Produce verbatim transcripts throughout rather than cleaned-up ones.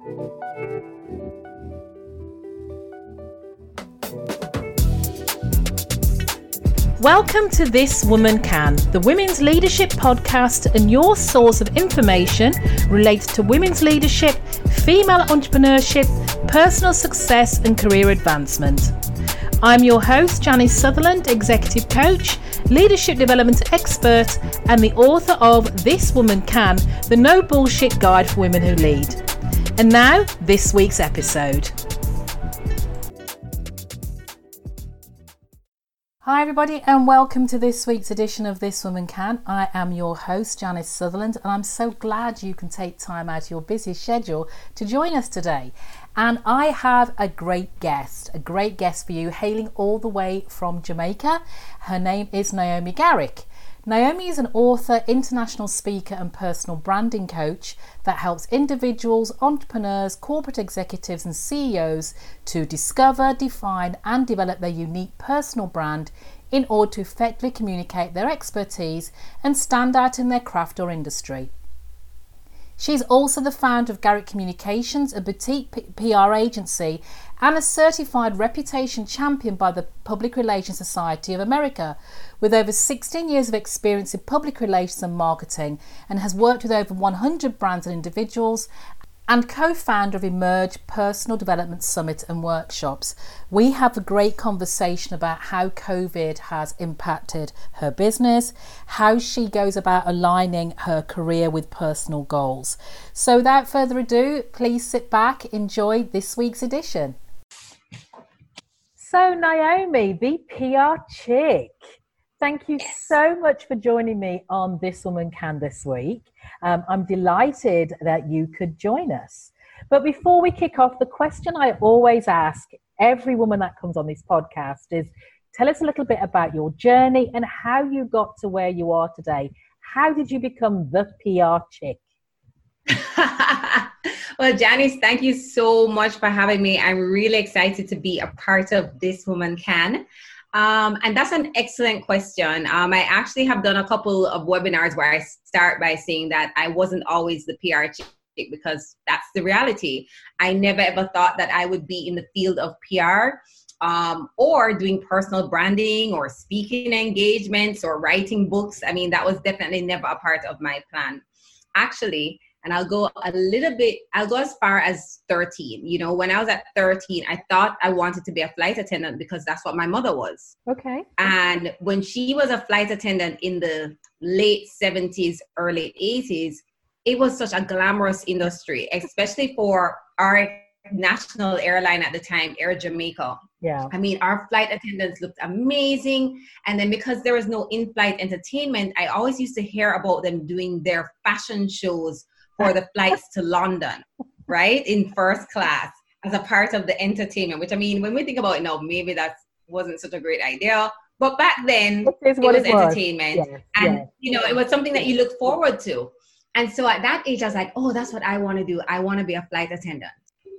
Welcome to This Woman Can, the Women's Leadership Podcast and your source of information related to women's leadership, female entrepreneurship, personal success and career advancement. I'm your host, Janice Sutherland, Executive Coach, Leadership Development Expert and the author of This Woman Can, the No Bullshit Guide for Women Who Lead. And now, this week's episode. Hi everybody and welcome to this week's edition of This Woman Can. I am your host Janice Sutherland and I'm so glad you can take time out of your busy schedule to join us today. And I have a great guest, a great guest for you hailing all the way from Jamaica. Her name is Naomi Garrick. Naomi is an author, international speaker and personal branding coach that helps individuals, entrepreneurs, corporate executives and C E Os to discover, define and develop their unique personal brand in order to effectively communicate their expertise and stand out in their craft or industry. She's also the founder of Garrick Communications, a boutique P R agency and a certified reputation champion by the Public Relations Society of America, with over sixteen years of experience in public relations and marketing, and has worked with over one hundred brands and individuals, and co-founder of Emerge Personal Development Summit and Workshops. We have a great conversation about how COVID has impacted her business, how she goes about aligning her career with personal goals. So without further ado, please sit back, enjoy this week's edition. So Naomi, the P R chick, thank you Yes. so much for joining me on This Woman Can this week. Um, I'm delighted that you could join us. But before we kick off, the question I always ask every woman that comes on this podcast is, tell us a little bit about your journey and how you got to where you are today. How did you become the P R chick? Well, Janice, thank you so much for having me. I'm really excited to be a part of This Woman Can. Um, and that's an excellent question. Um, I actually have done a couple of webinars where I start by saying that I wasn't always the P R chick, because that's the reality. I never ever thought that I would be in the field of P R um, or doing personal branding or speaking engagements or writing books. I mean, that was definitely never a part of my plan. Actually, and I'll go a little bit, I'll go as far as thirteen. You know, when I was at thirteen, I thought I wanted to be a flight attendant because that's what my mother was. Okay. And when she was a flight attendant in the late seventies, early eighties, it was such a glamorous industry, especially for our national airline at the time, Air Jamaica. Yeah. I mean, our flight attendants looked amazing. And then because there was no in-flight entertainment, I always used to hear about them doing their fashion shows for the flights to London, right? In first class as a part of the entertainment, which I mean, when we think about it now, maybe that wasn't such a great idea. But back then, it, it was it entertainment. Was. Yes, and, yes. you know, it was something that you look forward to. And so at that age, I was like, oh, that's what I want to do. I want to be a flight attendant.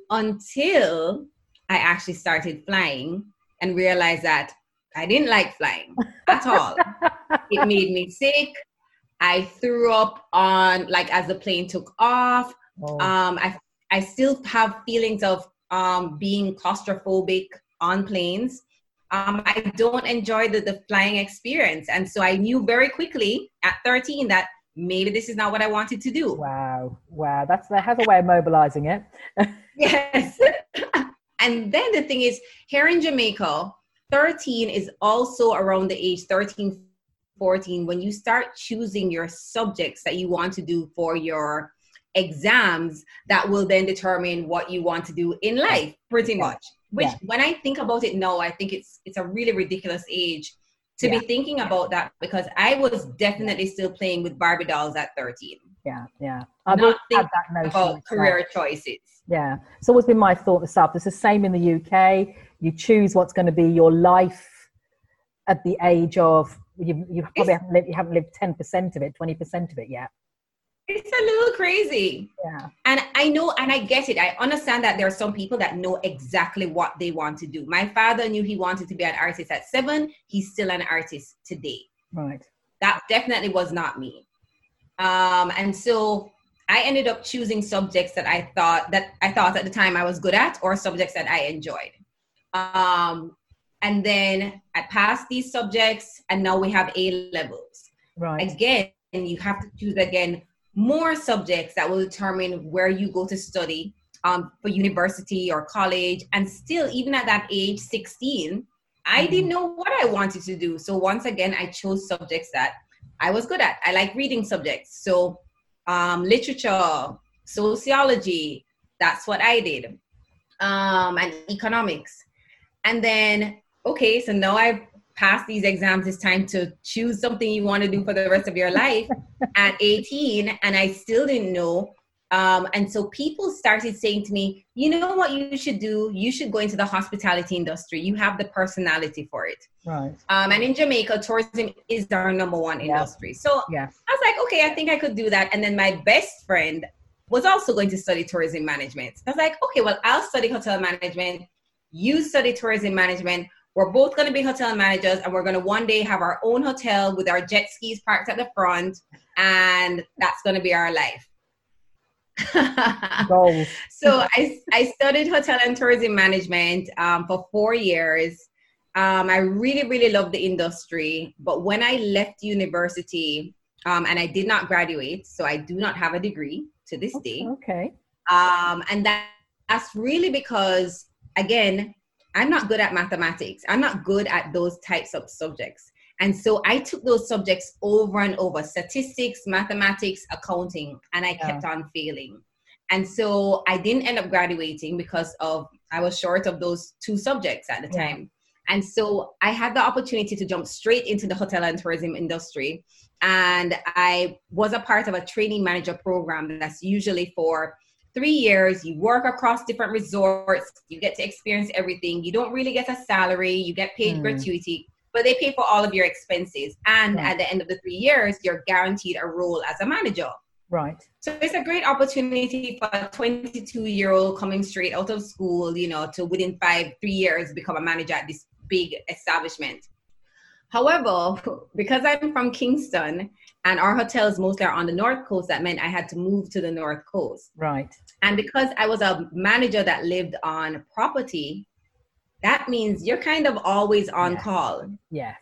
Until I actually started flying and realized that I didn't like flying at all. It made me sick. I threw up on, like, as the plane took off. Oh. Um, I I still have feelings of um, being claustrophobic on planes. Um, I don't enjoy the, the flying experience. And so I knew very quickly at thirteen that maybe this is not what I wanted to do. Wow. Wow. That's, that has a way of mobilizing it. Yes. And then the thing is, here in Jamaica, thirteen is also around the age thirteen, fourteen, when you start choosing your subjects that you want to do for your exams that will then determine what you want to do in life, pretty much. Which, yeah. when I think about it now, I think it's it's a really ridiculous age to yeah. be thinking about that, because I was definitely still playing with Barbie dolls at thirteen. Yeah, yeah. I've Not thinking that notion about career choices. Yeah, it's always been my thought myself. It's the same in the U K. You choose what's going to be your life at the age of, you, you probably haven't lived, you haven't lived ten percent of it, twenty percent of it yet. It's a little crazy. Yeah. And I know, and I get it. I understand that there are some people that know exactly what they want to do. My father knew he wanted to be an artist at seven. He's still an artist today. Right. That definitely was not me. Um, and so I ended up choosing subjects that I thought that I thought at the time I was good at, or subjects that I enjoyed. Um, and then I passed these subjects, and now we have A levels. Right. Again, you have to choose again more subjects that will determine where you go to study um, for university or college. And still, even at that age, sixteen, I mm-hmm. didn't know what I wanted to do. So once again, I chose subjects that I was good at. I like reading subjects. So um, literature, sociology, that's what I did. Um, and economics. And then, okay, so now I've passed these exams. It's time to choose something you want to do for the rest of your life at eighteen. And I still didn't know. Um, and so people started saying to me, you know what you should do? You should go into the hospitality industry. You have the personality for it. Right. Um, and in Jamaica, tourism is our number one yeah. industry. So yeah. I was like, okay, I think I could do that. And then my best friend was also going to study tourism management. I was like, okay, well, I'll study hotel management. You study tourism management. We're both going to be hotel managers, and we're going to one day have our own hotel with our jet skis parked at the front. And that's going to be our life. So I, I studied hotel and tourism management um, for four years. Um, I really, really loved the industry. But when I left university, um, and I did not graduate, so I do not have a degree to this day. Okay. Um, and that, that's really because, again, I'm not good at mathematics. I'm not good at those types of subjects. And so I took those subjects over and over, statistics, mathematics, accounting, and I kept yeah. on failing. And so I didn't end up graduating because of, I was short of those two subjects at the yeah. time. And so I had the opportunity to jump straight into the hotel and tourism industry. And I was a part of a training manager program that's usually for three years. You work across different resorts. You get to experience everything. You don't really get a salary. You get paid mm. gratuity. But they pay for all of your expenses. And right. at the end of the three years, you're guaranteed a role as a manager. Right. So it's a great opportunity for a twenty-two-year-old coming straight out of school, you know, to within five, three years become a manager at this big establishment. However, because I'm from Kingston and our hotels mostly are on the North Coast, that meant I had to move to the North Coast. Right. And because I was a manager that lived on property, that means you're kind of always on yes. call. Yes.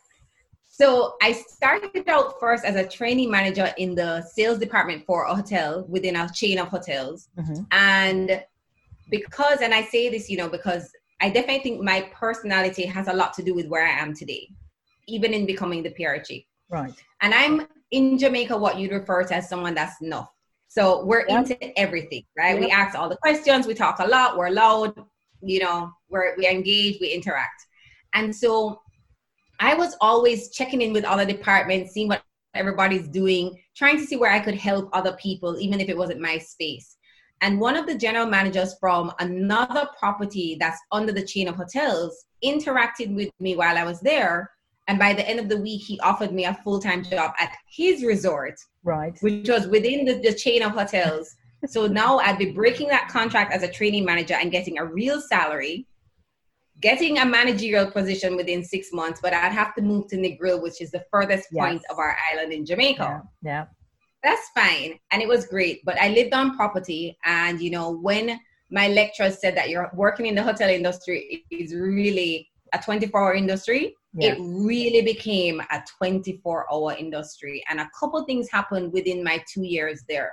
So I started out first as a training manager in the sales department for a hotel within a chain of hotels. Mm-hmm. And because, and I say this, you know, because I definitely think my personality has a lot to do with where I am today, even in becoming the P R chief. Right. And I'm in Jamaica, what you'd refer to as someone that's enough. So we're yep. into everything, right? Yep. We ask all the questions, we talk a lot, we're loud, you know, we're, we engage, we interact. And so I was always checking in with other departments, seeing what everybody's doing, trying to see where I could help other people, even if it wasn't my space. And one of the general managers from another property that's under the chain of hotels interacted with me while I was there. And by the end of the week, he offered me a full-time job at his resort, right, which was within the, the chain of hotels. So now I'd be breaking that contract as a training manager and getting a real salary, getting a managerial position within six months, but I'd have to move to Negril, which is the furthest yes. point of our island in Jamaica. Yeah. yeah. That's fine. And it was great. But I lived on property. And, you know, when my lecturers said that you're working in the hotel industry is really a twenty-four hour industry, yeah. it really became a twenty-four hour industry. And a couple things happened within my two years there.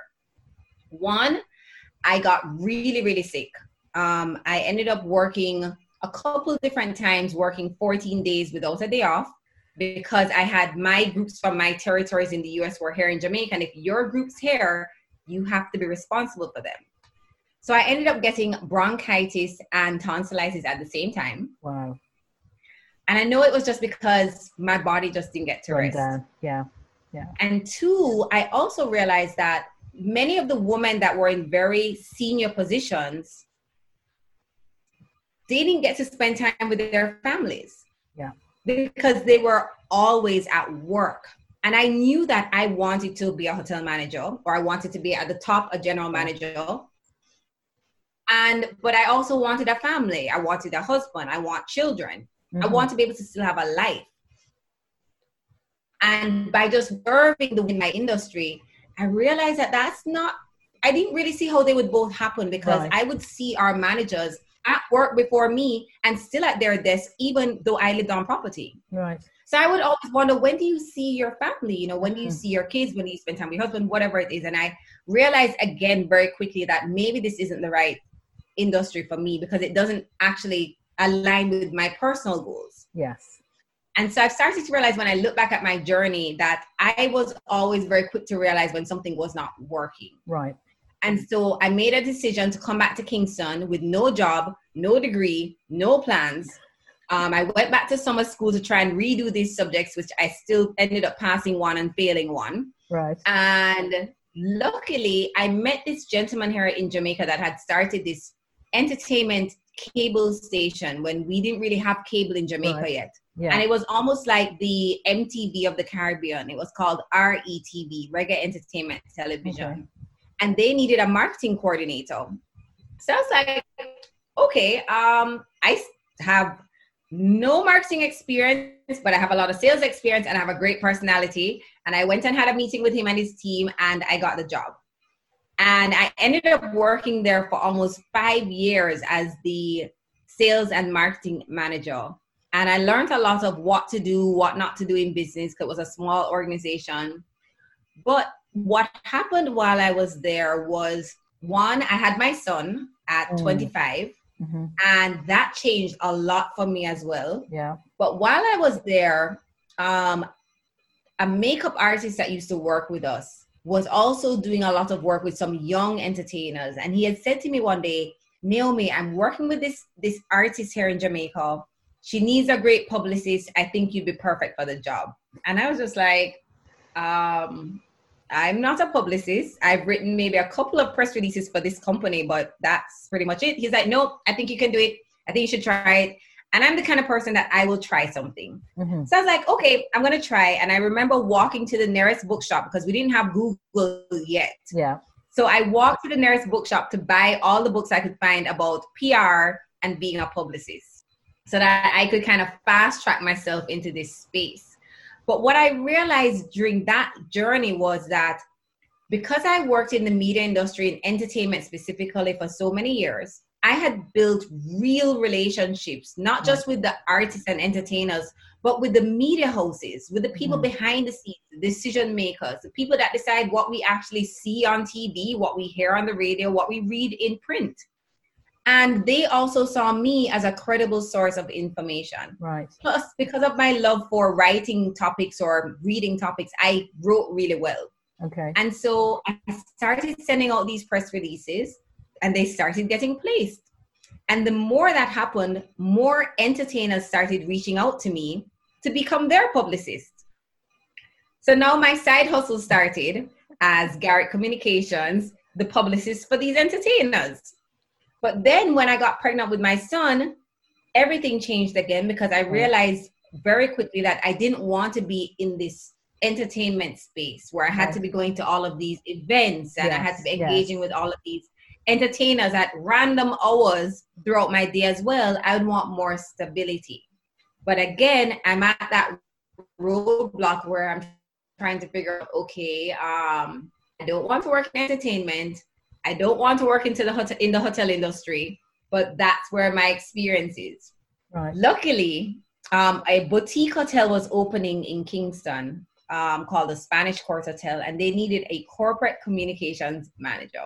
One, I got really, really sick. Um, I ended up working a couple different times, working fourteen days without a day off, because I had my groups from my territories in the U S were here in Jamaica. And if your group's here, you have to be responsible for them. So I ended up getting bronchitis and tonsillitis at the same time. Wow. And I know it was just because my body just didn't get to Run rest. Down. Yeah. Yeah. And two, I also realized that many of the women that were in very senior positions, they didn't get to spend time with their families. Yeah. Because they were always at work. And I knew that I wanted to be a hotel manager, or I wanted to be at the top, a general manager. And, but I also wanted a family. I wanted a husband. I want children. Mm-hmm. I want to be able to still have a life. And by just serving the in my industry, I realized that that's not I didn't really see how they would both happen, because Right. I would see our managers at work before me and still at their desk, even though I lived on property. Right. So I would always wonder, when do you see your family? You know, when do you Mm. see your kids? When do you spend time with your husband? Whatever it is. And I realized again very quickly that maybe this isn't the right industry for me, because it doesn't actually align with my personal goals. Yes. And so I've started to realize, when I look back at my journey, that I was always very quick to realize when something was not working. Right. And so I made a decision to come back to Kingston with no job, no degree, no plans. Um, I went back to summer school to try and redo these subjects, which I still ended up passing one and failing one. Right. And luckily, I met this gentleman here in Jamaica that had started this entertainment cable station when we didn't really have cable in Jamaica Right. yet. Yeah. And it was almost like the M T V of the Caribbean. It was called R E T V, Reggae Entertainment Television. Okay. And they needed a marketing coordinator. So I was like, okay, um, I have no marketing experience, but I have a lot of sales experience and I have a great personality. And I went and had a meeting with him and his team, and I got the job. And I ended up working there for almost five years as the sales and marketing manager. And I learned a lot of what to do, what not to do in business, because it was a small organization. But what happened while I was there was, one, I had my son at Mm. twenty-five, Mm-hmm. and that changed a lot for me as well. Yeah. But while I was there, um, a makeup artist that used to work with us was also doing a lot of work with some young entertainers. And he had said to me one day, Naomi, I'm working with this, this artist here in Jamaica. She needs a great publicist. I think you'd be perfect for the job. And I was just like, um, I'm not a publicist. I've written maybe a couple of press releases for this company, but that's pretty much it. He's like, no, I think you can do it. I think you should try it. And I'm the kind of person that I will try something. Mm-hmm. So I was like, okay, I'm going to try. And I remember walking to the nearest bookshop, because we didn't have Google yet. Yeah. So I walked to the nearest bookshop to buy all the books I could find about P R and being a publicist, so that I could kind of fast track myself into this space. But what I realized during that journey was that, because I worked in the media industry and entertainment specifically for so many years, I had built real relationships, not just with the artists and entertainers, but with the media houses, with the people Mm-hmm. behind the scenes, the decision makers, the people that decide what we actually see on T V, what we hear on the radio, what we read in print. And they also saw me as a credible source of information. Right. Plus, because of my love for writing topics or reading topics, I wrote really well. Okay. And so I started sending out these press releases, and they started getting placed. And the more that happened, more entertainers started reaching out to me to become their publicist. So now my side hustle started as Garrett Communications, the publicist for these entertainers. But then when I got pregnant with my son, everything changed again, because I realized very quickly that I didn't want to be in this entertainment space where I had to be going to all of these events, and Yes, I had to be yes. engaging with all of these entertainers at random hours throughout my day as well. I would want more stability. But again, I'm at that roadblock where I'm trying to figure out, okay, um, I don't want to work in entertainment. I don't want to work into the hotel in the hotel industry, but that's where my experience is. Right. Luckily, um, a boutique hotel was opening in Kingston um, called the Spanish Court Hotel, and they needed a corporate communications manager.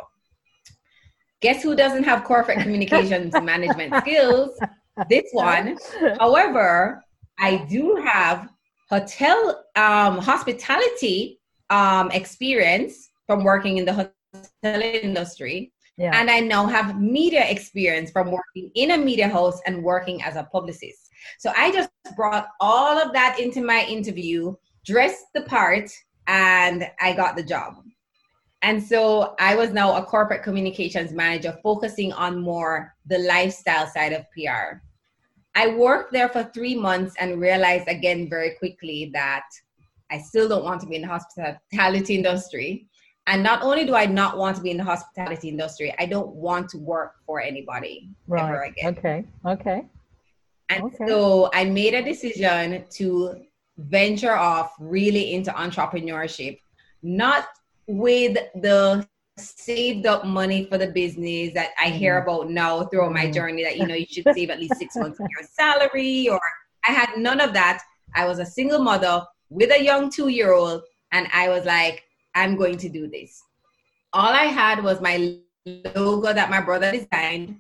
Guess who doesn't have corporate communications management skills? This one. However, I do have hotel um, hospitality um, experience from working in the hotel industry. Yeah. And I now have media experience from working in a media house and working as a publicist. So I just brought all of that into my interview, dressed the part, and I got the job. And so I was now a corporate communications manager, focusing on more the lifestyle side of P R. I worked there for three months and realized again very quickly that I still don't want to be in the hospitality industry. And not only do I not want to be in the hospitality industry, I don't want to work for anybody Right. ever again. Okay. Okay. And Okay. so I made a decision to venture off really into entrepreneurship, not with the saved up money for the business that I hear about now throughout my journey, that, you know, you should save at least six months of your salary, or I had none of that. I was a single mother with a young two-year-old, and I was like, I'm going to do this. All I had was my logo that my brother designed.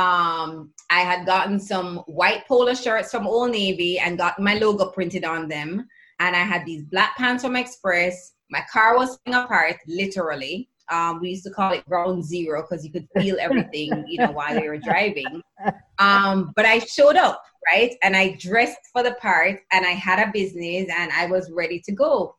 Um, I had gotten some white polo shirts from Old Navy and got my logo printed on them. And I had these black pants from Express. My car was falling apart, literally. Um, we used to call it ground zero because you could feel everything, you know, while you were driving. Um, but I showed up, right? And I dressed for the part, and I had a business, and I was ready to go.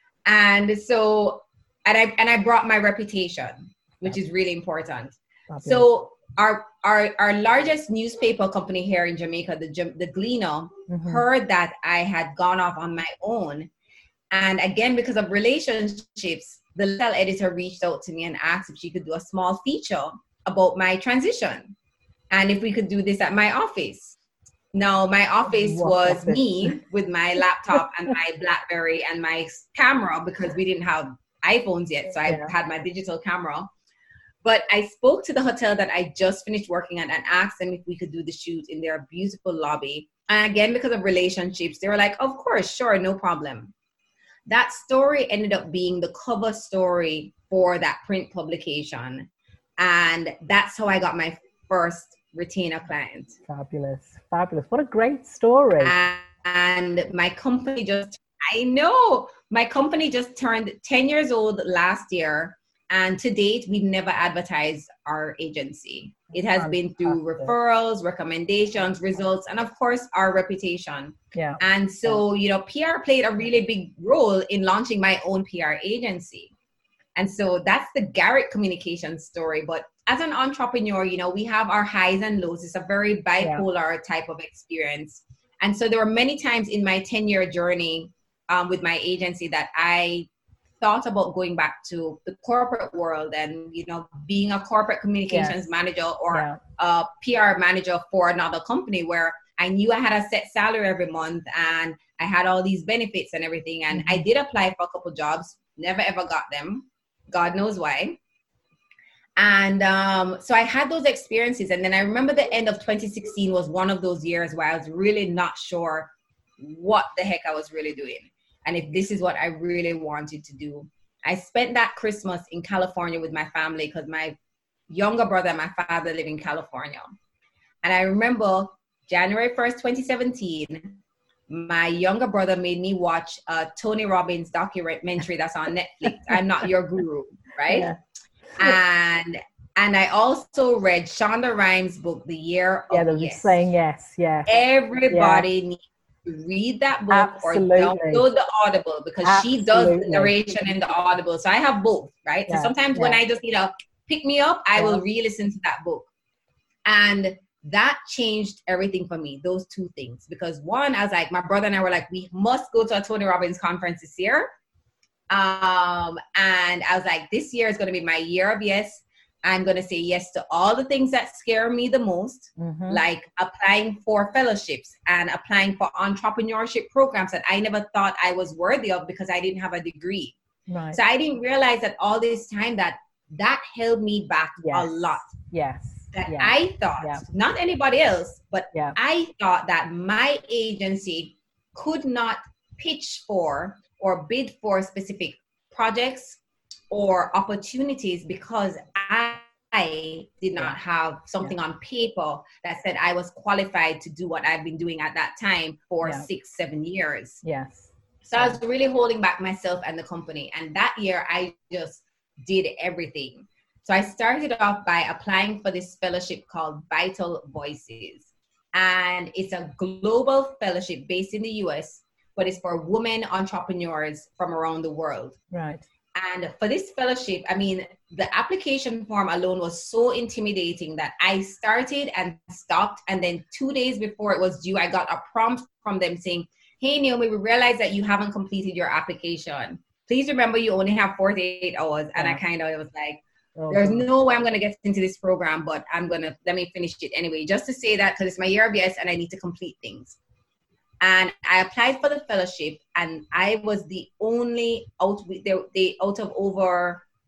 And so, and I and I brought my reputation, which is really important. Okay. So our our our largest newspaper company here in Jamaica, the the Gleaner, mm-hmm. heard that I had gone off on my own. And again, because of relationships, the little editor reached out to me and asked if she could do a small feature about my transition, and if we could do this at my office. Now, my office what was office? me with my laptop and my BlackBerry and my camera, because we didn't have iPhones yet. So I yeah. had my digital camera. But I spoke to the hotel that I just finished working at and asked them if we could do the shoot in their beautiful lobby. And again, because of relationships, they were like, of course, sure, no problem. That story ended up being the cover story for that print publication. And that's how I got my first retainer client. Fabulous. Fabulous. What a great story. And, and my company just, I know, my company just turned ten years old last year. And to date, we've never advertised our agency. It has Fantastic. been through referrals, recommendations, results, and of course, our reputation. Yeah. And so, yeah. you know, P R played a really big role in launching my own P R agency. And so that's the Garrett Communications story. But as an entrepreneur, you know, we have our highs and lows. It's a very bipolar yeah. type of experience. And so there were many times in my ten-year journey um, with my agency that I thought about going back to the corporate world and, you know, being a corporate communications yes. manager or yeah. a P R manager for another company where I knew I had a set salary every month and I had all these benefits and everything. And mm-hmm. I did apply for a couple jobs, never ever got them. God knows why. And um, so I had those experiences. And then I remember the end of twenty sixteen was one of those years where I was really not sure what the heck I was really doing. And if this is what I really wanted to do. I spent that Christmas in California with my family because my younger brother and my father live in California. And I remember January first, twenty seventeen, my younger brother made me watch a Tony Robbins documentary that's on Netflix. I'm Not Your Guru, right? Yeah. And and I also read Shonda Rhimes' book, The Year yeah, of they were Yes. saying yes, yeah. Everybody yeah. needs to read that book Absolutely. or download the Audible because Absolutely. she does the narration in the Audible. So I have both, right? Yeah. So sometimes yeah. when I just need to pick me up, I yeah. will re-listen to that book. And that changed everything for me, those two things. Because one, I was like, my brother and I were like, we must go to a Tony Robbins conference this year. Um, and I was like, this year is going to be my year of yes. I'm going to say yes to all the things that scare me the most, mm-hmm. like applying for fellowships and applying for entrepreneurship programs that I never thought I was worthy of because I didn't have a degree. Right. So I didn't realize that all this time that that held me back yes. a lot. Yes. That yeah. I thought, yeah. not anybody else, but yeah. I thought that my agency could not pitch for or bid for specific projects or opportunities because I, I did not have something yeah. on paper that said I was qualified to do what I've been doing at that time for yeah. six, seven years. Yes. So yeah. I was really holding back myself and the company. And that year I just did everything. So I started off by applying for this fellowship called Vital Voices. And it's a global fellowship based in the U S, but it's for women entrepreneurs from around the world. Right. And for this fellowship, I mean, the application form alone was so intimidating that I started and stopped. And then two days before it was due, I got a prompt from them saying, hey, Naomi, we realize that you haven't completed your application. Please remember you only have forty-eight hours. And yeah. I kind of was like, oh, there's no way I'm going to get into this program, but I'm going to, let me finish it anyway, just to say that because it's my year of yes and I need to complete things. And I applied for the fellowship and I was the only out, they, they out of over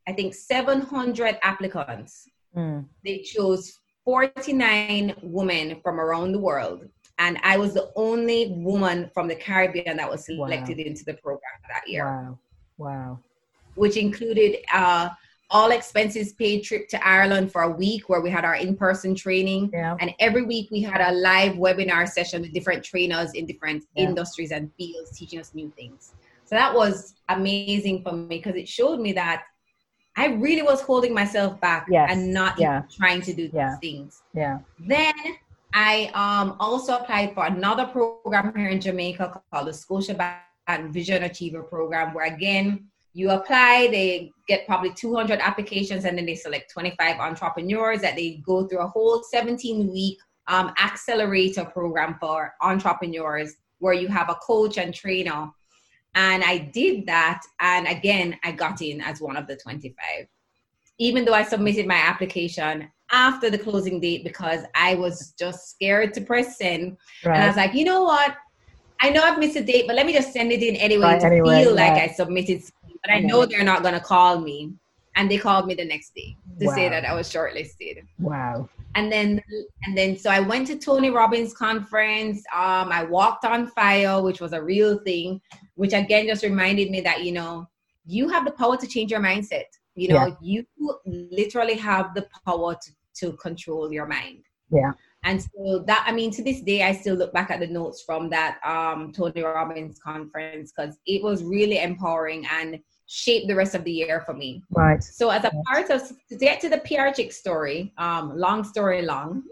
I think, seven hundred applicants. Mm. They chose forty-nine women from around the world. And I was the only woman from the Caribbean that was selected wow. into the program that year. Wow. Wow. Which included uh, all expenses paid trip to Ireland for a week where we had our in-person training. Yeah. And every week we had a live webinar session with different trainers in different yeah. industries and fields teaching us new things. So that was amazing for me because it showed me that I really was holding myself back yes. and not yeah. trying to do yeah. these things. Yeah. Then I um, also applied for another program here in Jamaica called the Scotiabank Vision Achiever Program, where again, you apply, they get probably two hundred applications, and then they select twenty-five entrepreneurs that they go through a whole seventeen week um, accelerator program for entrepreneurs where you have a coach and trainer. And I did that. And again, I got in as one of the twenty-five, even though I submitted my application after the closing date because I was just scared to press send. Right. And I was like, you know what? I know I've missed a date, but let me just send it in anyway right, to anyway, feel yeah. like I submitted. But I know they're not going to call me. And they called me the next day to wow. say that I was shortlisted. Wow. And then, and then, so I went to Tony Robbins conference. Um, I walked on fire, which was a real thing, which again, just reminded me that, you know, you have the power to change your mindset. You know, yeah. you literally have the power to, to control your mind. Yeah. And so that, I mean, to this day, I still look back at the notes from that um, Tony Robbins conference because it was really empowering and shaped the rest of the year for me. Right. So as a part of, to get to the P R Chick story, um, long story long,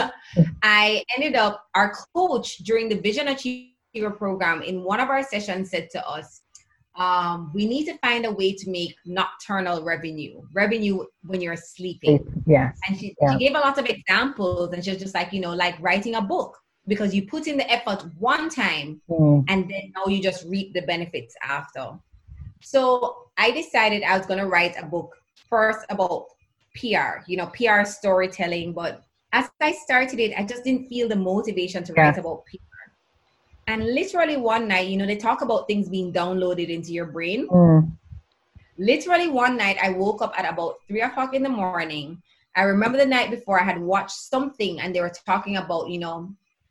I ended up, our coach during the Vision Achiever program in one of our sessions said to us, um, we need to find a way to make nocturnal revenue, revenue when you're sleeping. Yeah. And she, yeah. she gave a lot of examples and she was just like, you know, like writing a book because you put in the effort one time mm. and then now you just reap the benefits after. So I decided I was going to write a book first about P R, you know, P R storytelling. But as I started it, I just didn't feel the motivation to write yeah. about P R. And literally one night, you know, they talk about things being downloaded into your brain. Mm. Literally one night, I woke up at about three o'clock in the morning. I remember the night before I had watched something and they were talking about, you know,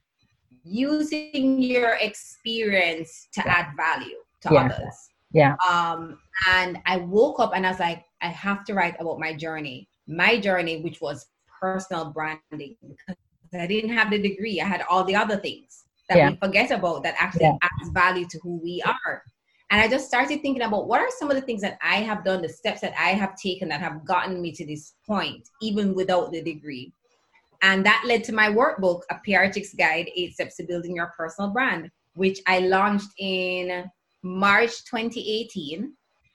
using your experience to yeah. add value to yeah. others. Yeah. Um, and I woke up and I was like, I have to write about my journey, my journey, which was personal branding because I didn't have the degree. I had all the other things that yeah. we forget about that actually yeah. adds value to who we are. And I just started thinking about what are some of the things that I have done, the steps that I have taken that have gotten me to this point, even without the degree. And that led to my workbook, A P R Chick's Guide, Eight Steps to Building Your Personal Brand, which I launched in March twenty eighteen.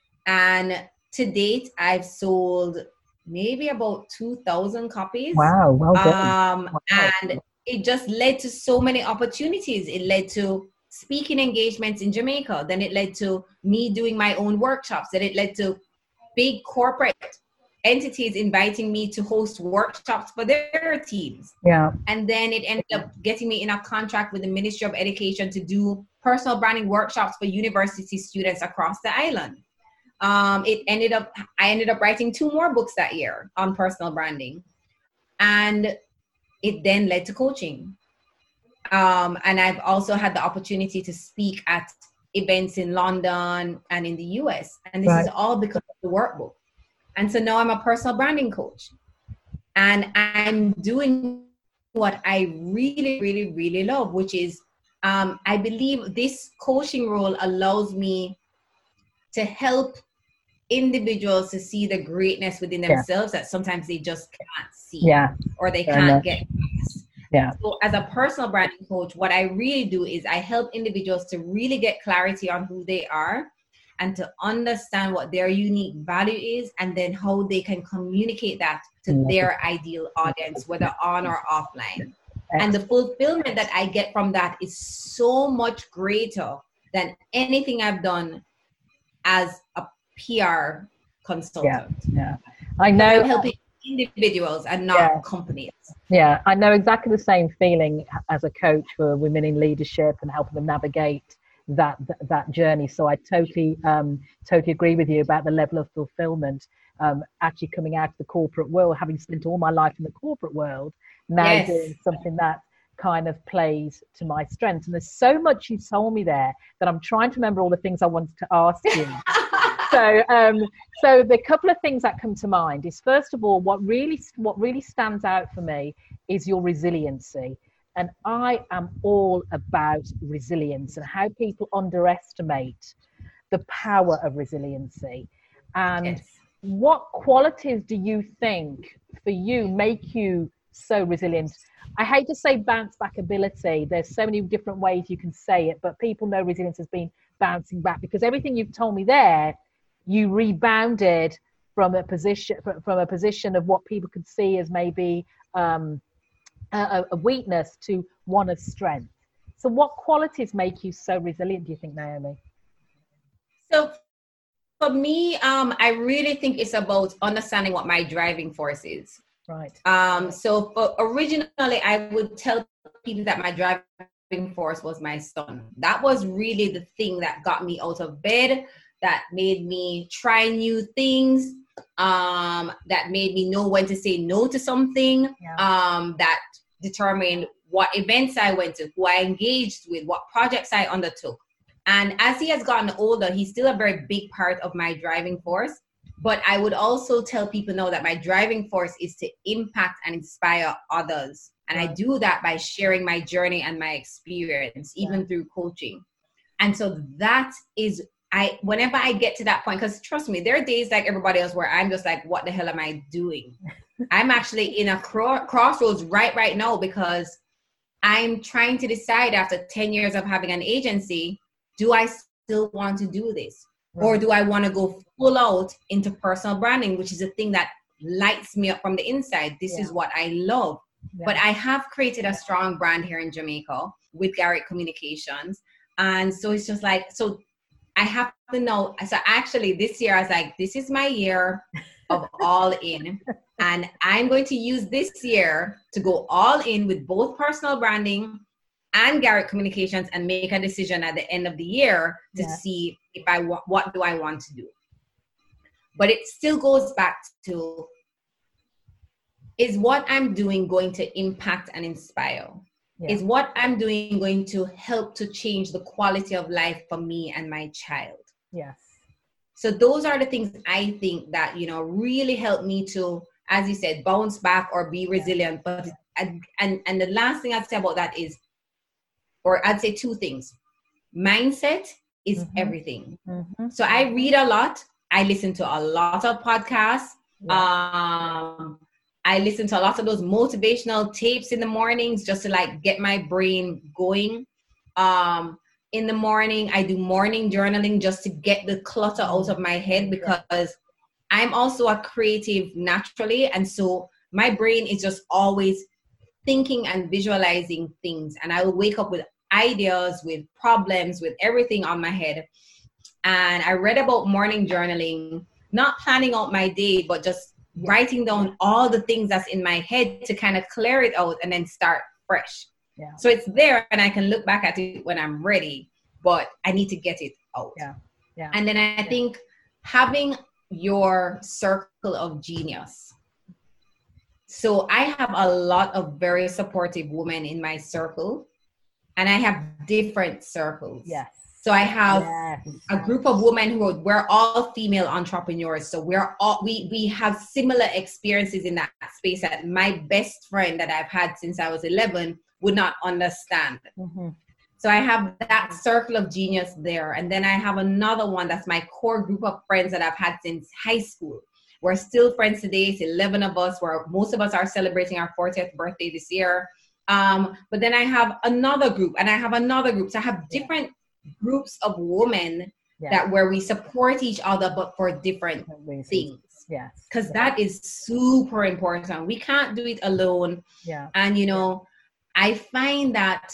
And to date, I've sold maybe about two thousand copies. Wow. Well done. Um, wow. And it just led to so many opportunities. It led to speaking engagements in Jamaica. Then it led to me doing my own workshops. Then it led to big corporate entities inviting me to host workshops for their teams. Yeah. And then it ended up getting me in a contract with the Ministry of Education to do personal branding workshops for university students across the island. Um, it ended up, I ended up writing two more books that year on personal branding. And it then led to coaching. Um, and I've also had the opportunity to speak at events in London and in the U S. And this right. is all because of the workbook. And so now I'm a personal branding coach. And I'm doing what I really, really, really love, which is um, I believe this coaching role allows me to help individuals to see the greatness within themselves yeah. that sometimes they just can't see yeah. or they Fair can't enough. get past. Yeah. So as a personal branding coach, what I really do is I help individuals to really get clarity on who they are and to understand what their unique value is and then how they can communicate that to mm-hmm. their ideal audience, whether on or offline. Excellent. And the fulfillment that I get from that is so much greater than anything I've done as a P R consultant. Yeah, yeah. I know. I'm helping individuals and not yeah. companies. Yeah, I know exactly the same feeling as a coach for women in leadership and helping them navigate that that, that journey. So I totally, um, totally agree with you about the level of fulfillment um, actually coming out of the corporate world, having spent all my life in the corporate world, now Yes. doing something that kind of plays to my strengths. And there's so much you told me there that I'm trying to remember all the things I wanted to ask you. so, um, so the couple of things that come to mind is, first of all, what really, what really stands out for me is your resiliency. And I am all about resilience and how people underestimate the power of resiliency. And Yes. what qualities do you think for you make you so resilient? I hate to say bounce back ability. There's so many different ways you can say it, but people know resilience has been bouncing back, because everything you've told me there, you rebounded from a position from a position of what people could see as maybe um, a, a weakness to one of strength. So what qualities make you so resilient, do you think, Naomi? So for me, um, I really think it's about understanding what my driving force is. Right. Um, so for, originally, I would tell people that my driving force was my son. That was really the thing that got me out of bed, that made me try new things, um, that made me know when to say no to something, Yeah. um, that determined what events I went to, who I engaged with, what projects I undertook. And as he has gotten older, he's still a very big part of my driving force. But I would also tell people now that my driving force is to impact and inspire others. And Right. I do that by sharing my journey and my experience, even Yeah. through coaching. And so that is, I, whenever I get to that point, because trust me, there are days like everybody else where I'm just like, what the hell am I doing? I'm actually in a cro- crossroads right, right now, because I'm trying to decide, after ten years of having an agency, do I still want to do this? Right. Or do I want to go full out into personal branding, which is a thing that lights me up from the inside? This Yeah. is what I love. Yeah. But I have created a strong brand here in Jamaica with Garrett Communications. And so it's just like, so I have to know. So actually this year I was like, this is my year of all in. And I'm going to use this year to go all in with both personal branding and Garrett Communications, and make a decision at the end of the year to Yeah. see if I want, what do I want to do. But it still goes back to, is what I'm doing going to impact and inspire? Yeah. Is what I'm doing going to help to change the quality of life for me and my child? Yes. So those are the things I think that, you know, really help me to, as you said, bounce back or be resilient. But and and, and the last thing I'd say about that is, or I'd say two things. Mindset is Mhm. everything. Mm-hmm. So I read a lot. I listen to a lot of podcasts. Yeah. Um, I listen to a lot of those motivational tapes in the mornings just to like get my brain going. Um, in the morning, I do morning journaling just to get the clutter out of my head, because I'm also a creative naturally. And so my brain is just always thinking and visualizing things. And I will wake up with ideas, with problems, with everything on my head. And I read about morning journaling, not planning out my day, but just writing down all the things that's in my head to kind of clear it out and then start fresh. Yeah. So it's there and I can look back at it when I'm ready, but I need to get it out. Yeah. Yeah. And then I think having your circle of genius. So I have a lot of very supportive women in my circle, and I have different circles. Yes. So I have Yes. a group of women who are, we're all female entrepreneurs. So we're all, we, we have similar experiences in that space that my best friend that I've had since I was eleven would not understand. Mm-hmm. So I have that circle of genius there. And then I have another one that's my core group of friends that I've had since high school. We're still friends today. It's eleven of us, where most of us are celebrating our fortieth birthday this year. Um, but then I have another group and I have another group. So I have different groups of women Yeah. that where we support each other, but for different Reasons. things. Yes. Because Yeah. that is super important. We can't do it alone. Yeah. And, you know, I find that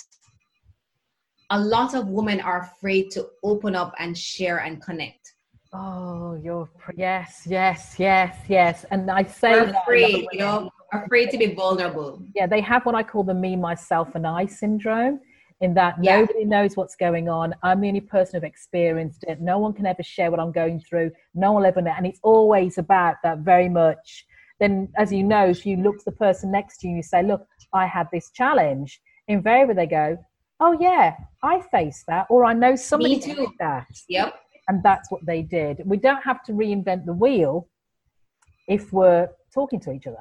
a lot of women are afraid to open up and share and connect. Oh, you're pr- yes, yes, yes, yes. And I say We're that a lot of afraid, you women- know, afraid to be vulnerable. Yeah, they have what I call the me, myself, and I syndrome. in that Yeah. nobody knows what's going on. I'm the only person who've experienced it. No one can ever share what I'm going through. No one will ever know. And it's always about that very much. Then, as you know, if you look at the person next to you and you say, look, I had this challenge, invariably they go, oh yeah, I faced that, or I know somebody Me too. did that. Yep. And that's what they did. We don't have to reinvent the wheel if we're talking to each other.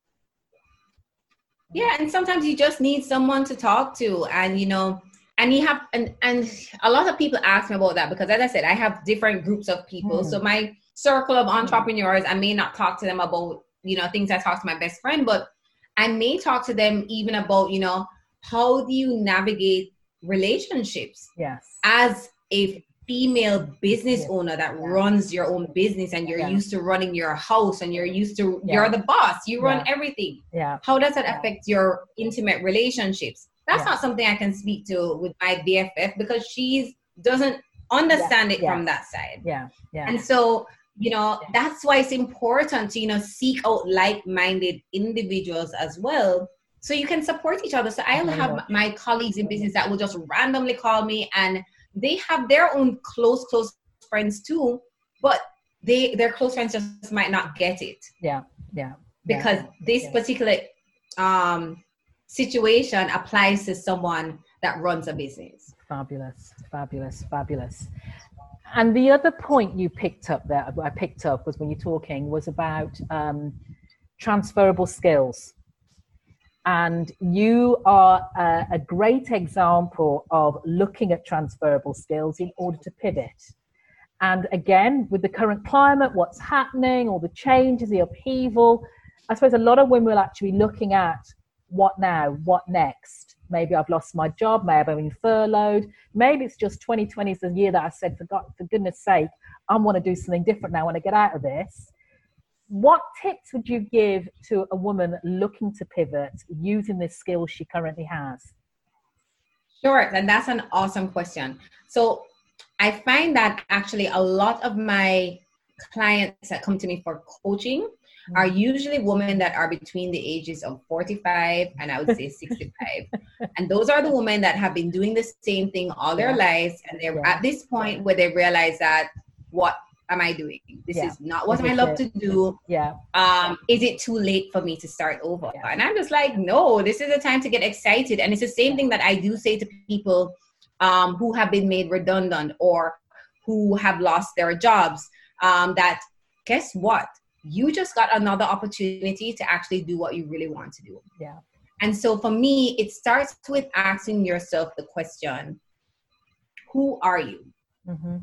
Yeah, and sometimes you just need someone to talk to, and you know, and you have, and and a lot of people ask me about that because, as I said, I have different groups of people. Mm. So my circle of entrepreneurs, I may not talk to them about, you know, things I talk to my best friend, but I may talk to them even about, you know, how do you navigate relationships? Yes. As a female business yeah. owner that yeah. runs your own business, and you're yeah. used to running your house, and you're used to yeah. you're the boss, you run yeah. everything. Yeah. How does that affect your intimate relationships? That's yeah. not something I can speak to with my B F F because she doesn't understand yeah. it yeah. from that side. Yeah. Yeah. And so, you know, yeah. that's why it's important to, you know, seek out like-minded individuals as well, so you can support each other. So I'll have my colleagues in business that will just randomly call me, and they have their own close, close friends too, but they their close friends just might not get it. Yeah, yeah. Because yeah. this yeah. particular um, situation applies to someone that runs a business. Fabulous, fabulous, fabulous. And the other point you picked up there, I picked up was when you're talking, was about um, transferable skills. And you are a, a great example of looking at transferable skills in order to pivot. And again, with the current climate, what's happening, all the changes, the upheaval, I suppose a lot of women are actually looking at what now, what next? Maybe I've lost my job, maybe I've been furloughed. Maybe it's just twenty twenty is the year that I said, for God, for goodness sake, I want to do something different now. I want to get out of this. What tips would you give to a woman looking to pivot using the skills she currently has? Sure, and that's an awesome question. So I find that actually a lot of my clients that come to me for coaching mm-hmm. are usually women that are between the ages of forty-five and I would say sixty-five. And those are the women that have been doing the same thing all their yeah. lives. And they're yeah. at this point where they realize that, what am I doing? This yeah. is not what I love it? to do. Yeah. Um, is it too late for me to start over? Yeah. And I'm just like, no, this is the time to get excited. And it's the same thing that I do say to people um, who have been made redundant or who have lost their jobs, um, that guess what? You just got another opportunity to actually do what you really want to do. Yeah. And so for me, it starts with asking yourself the question, who are you? Mm-hmm.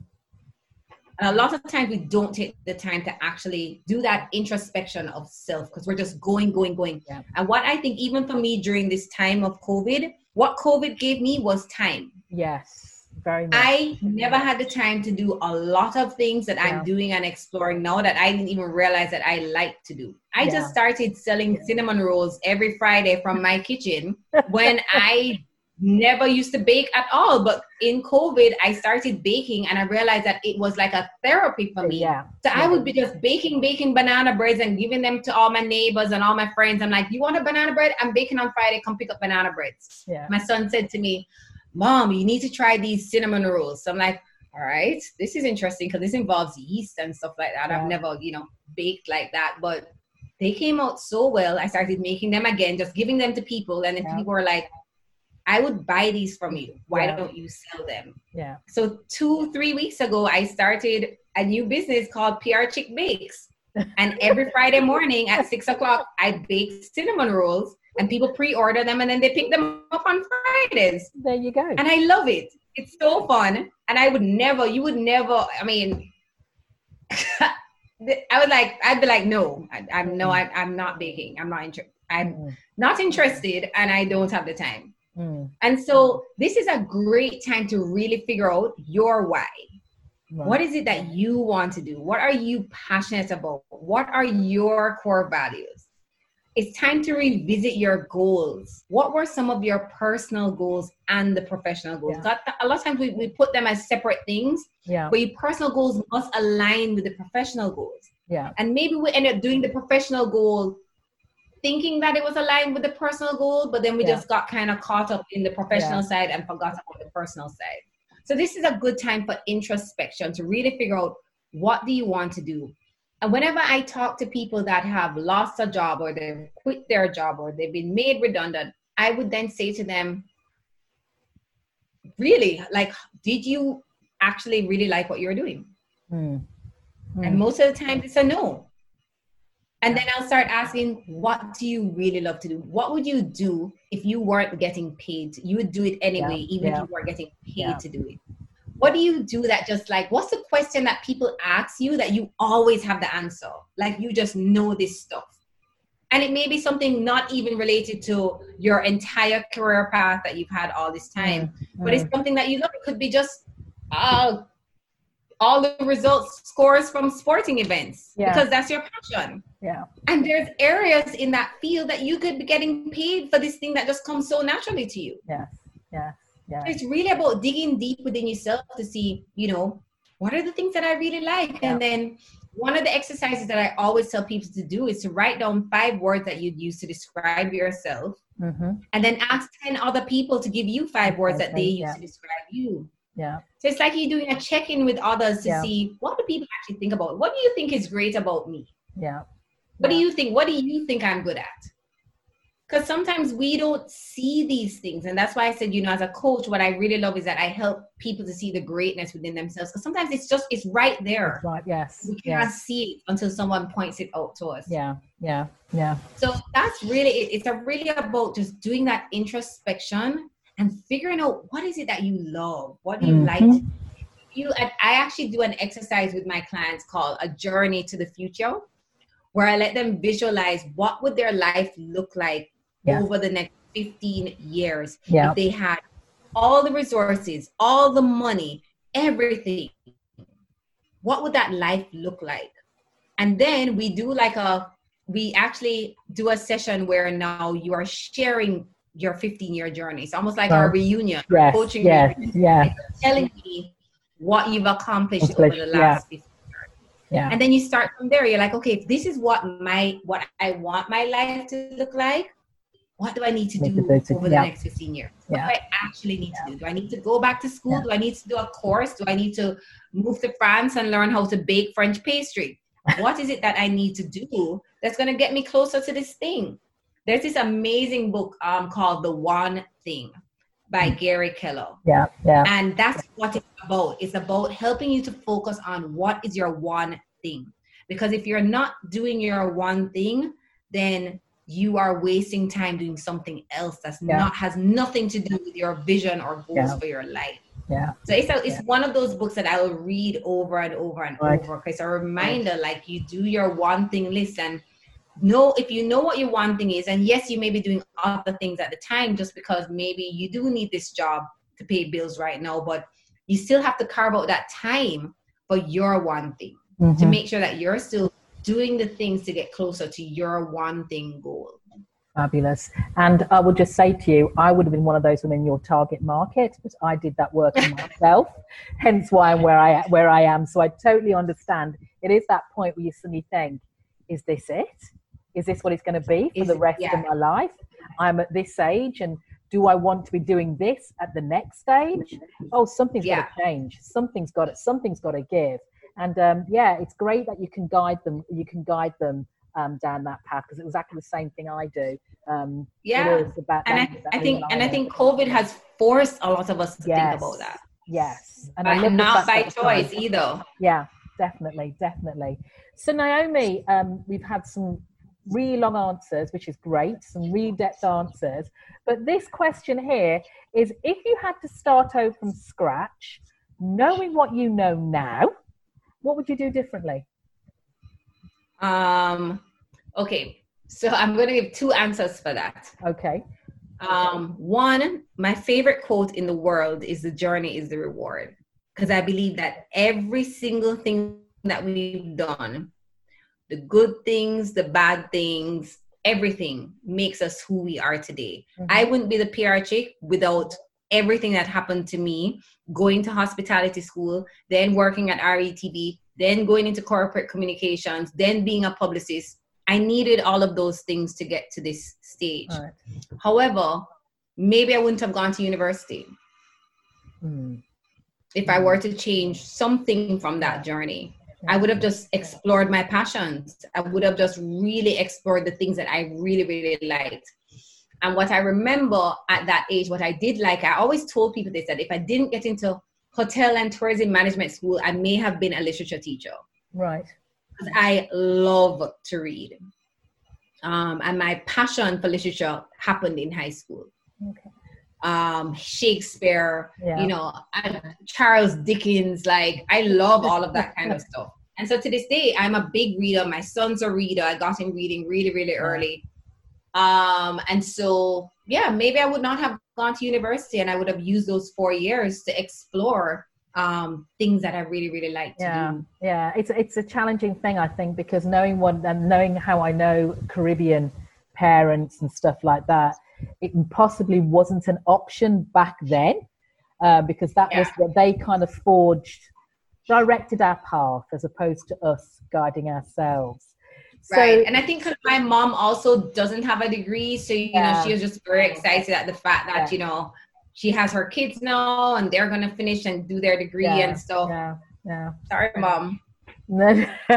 And a lot of times we don't take the time to actually do that introspection of self because we're just going, going, going. Yeah. And what I think even for me during this time of COVID, what COVID gave me was time. Yes, very much. I never had the time to do a lot of things that yeah. I'm doing and exploring now that I didn't even realize that I like to do. I yeah. just started selling yeah. cinnamon rolls every Friday from my kitchen when I never used to bake at all. But in COVID, I started baking and I realized that it was like a therapy for me. Yeah. So yeah. I would be just baking, baking banana breads and giving them to all my neighbors and all my friends. I'm like, you want a banana bread? I'm baking on Friday. Come pick up banana breads. Yeah. My son said to me, Mom, you need to try these cinnamon rolls. So I'm like, all right, this is interesting because this involves yeast and stuff like that. Yeah. I've never, you know, baked like that, but they came out so well. I started making them again, just giving them to people. And then yeah. people were like, I would buy these from you. Why yeah. don't you sell them? Yeah. So two, three weeks ago, I started a new business called P R Chick Bakes. And every Friday morning at six o'clock, I bake cinnamon rolls and people pre-order them and then they pick them up on Fridays. There you go. And I love it. It's so fun. And I would never, you would never, I mean, I would like, I'd be like, no, I, I'm no, I, I'm not baking. I'm not interested. I'm mm. not interested and I don't have the time. Mm. And so this is a great time to really figure out your why. Right. What is it that you want to do? What are you passionate about? What are your core values? It's time to revisit your goals. What were some of your personal goals and the professional goals? Yeah. A lot of times we, we put them as separate things, yeah. but your personal goals must align with the professional goals. Yeah. And maybe we end up doing the professional goal thinking that it was aligned with the personal goal, but then we Yeah. just got kind of caught up in the professional Yeah. side and forgot about the personal side. So this is a good time for introspection to really figure out, what do you want to do? And whenever I talk to people that have lost a job, or they've quit their job, or they've been made redundant, I would then say to them, really, like, did you actually really like what you're doing? Mm. Mm. And most of the time it's a no. And then I'll start asking, what do you really love to do? What would you do if you weren't getting paid? You would do it anyway, Yeah. even Yeah. if you weren't getting paid Yeah. to do it. What do you do that just like, what's the question that people ask you that you always have the answer? Like, you just know this stuff. And it may be something not even related to your entire career path that you've had all this time, Mm. but it's something that you love. It could be just uh, all the results scores from sporting events, Yeah. because that's your passion. Yeah. And there's areas in that field that you could be getting paid for this thing that just comes so naturally to you. Yes. Yes. Yeah. It's really about digging deep within yourself to see, you know, what are the things that I really like? Yeah. And then one of the exercises that I always tell people to do is to write down five words that you'd use to describe yourself, Mm-hmm. and then ask ten other people to give you five words that they use Yeah. to describe you. Yeah. So it's like you're doing a check-in with others to Yeah. see, what do people actually think about? What do you think is great about me? Yeah. What Yeah. do you think? What do you think I'm good at? Because sometimes we don't see these things. And that's why I said, you know, as a coach, what I really love is that I help people to see the greatness within themselves. Because sometimes it's just, it's right there. Right. Yes. We can't Yes. see it until someone points it out to us. Yeah. Yeah. Yeah. So that's really, it. It's a really about just doing that introspection and figuring out, what is it that you love? What do you Mhm. like to do? You, I I actually do an exercise with my clients called a journey to the future, where I let them visualize what would their life look like Yeah. over the next fifteen years Yeah. if they had all the resources, all the money, everything. What would that life look like? And then we do like a, we actually do a session where now you are sharing your fifteen year journey. It's almost like our Right. reunion, Yes. coaching Yes. reunion. Yeah. Like, telling me what you've accomplished over Accomplished, the last fifteen. Yeah. And then you start from there. You're like, okay, if this is what my what I want my life to look like, what do I need to Need do to do to- over the yeah. next fifteen years? What Yeah. do I actually need to do? Do I need to go back to school? Yeah. Do I need to do a course? Do I need to move to France and learn how to bake French pastry? What is it that I need to do that's going to get me closer to this thing? There's this amazing book um, called The One Thing by Gary Keller. Yeah. Yeah. And that's what it's about. It's about helping you to focus on what is your one thing. Because if you're not doing your one thing, then you are wasting time doing something else that's Yeah. not has nothing to do with your vision or goals Yeah. for your life. Yeah. So it's a, it's Yeah. one of those books that I will read over and over and Right. over, because it's a reminder, like, you do your one thing list and know if you know what your one thing is. And yes, you may be doing other things at the time just because maybe you do need this job to pay bills right now, but you still have to carve out that time for your one thing to Mhm. make sure that you're still doing the things to get closer to your one thing goal. Fabulous. And I would just say to you, I would have been one of those women in your target market, but I did that work on myself, hence why I'm where I where I am. So I totally understand. It is that point where you suddenly think, is this it? Is this what it's going to be for Is the it- rest yeah. of my life? I'm at this age, and do I want to be doing this at the next stage? Oh, something's Yeah. got to change. Something's got to, something's got to give. And um, yeah, it's great that you can guide them. You can guide them um, down that path, because it's exactly the same thing I do. Um, Yeah. it is about And that- I, that I think and I alignment. think COVID has forced a lot of us to Yes. think about that. Yes, and But love the not fact by that it's choice time. either. Yeah, definitely, definitely. So Naomi, um, we've had some really long answers, which is great, some really depth answers. But this question here is, if you had to start over from scratch, knowing what you know now, what would you do differently? Um, okay, so I'm going to give two answers for that. Okay. Um, one, my favorite quote in the world is, "The journey is the reward," because I believe that every single thing that we've done, the good things, the bad things, everything makes us who we are today. Mhm. I wouldn't be the P R chick without everything that happened to me, going to hospitality school, then working at R E T V, then going into corporate communications, then being a publicist. I needed all of those things to get to this stage. Right. However, maybe I wouldn't have gone to university Mm. if I were to change something from that journey. I would have just explored my passions. I would have just really explored the things that I really, really liked. And what I remember at that age, what I did like, I always told people this, that if I didn't get into hotel and tourism management school, I may have been a literature teacher. Right. Because I love to read. Um, and my passion for literature happened in high school. Okay. Um, Shakespeare, Yeah. you know, and Charles Dickens, like I love all of that kind of stuff. And so to this day, I'm a big reader. My son's a reader. I got him reading really, really early. Um, and so, yeah, maybe I would not have gone to university, and I would have used those four years to explore um, things that I really, really like to Yeah, do. yeah. It's it's a challenging thing, I think, because knowing what and knowing how I know Caribbean parents and stuff like that, it possibly wasn't an option back then, uh, because that Yeah. was what they kind of forged, directed our path as opposed to us guiding ourselves. So, Right. And I think 'cause my mom also doesn't have a degree. So, you Yeah. know, she was just very excited at the fact that, Yeah. you know, she has her kids now and they're going to finish and do their degree yeah, and stuff. yeah, yeah. Sorry, mom. No,